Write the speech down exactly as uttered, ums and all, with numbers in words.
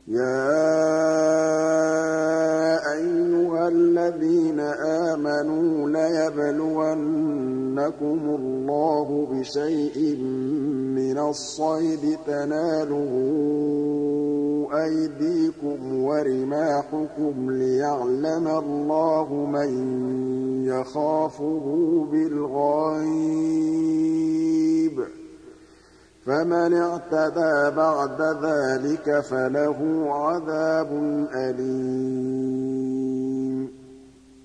يَا أَيُّهَا الَّذِينَ آمَنُوا لَيَبْلُوَنَّكُمُ اللَّهُ بِشَيْءٍ مِّنَ الصَّيْدِ تَنَالُهُ أَيْدِيكُمْ وَرِمَاحُكُمْ لِيَعْلَمَ اللَّهُ مَن يَخَافُهُ بِالْغَيْبِ ۚ فَمَنِ اعْتَدَىٰ بَعْدَ ذَٰلِكَ فَلَهُ عَذَابٌ أَلِيمٌ.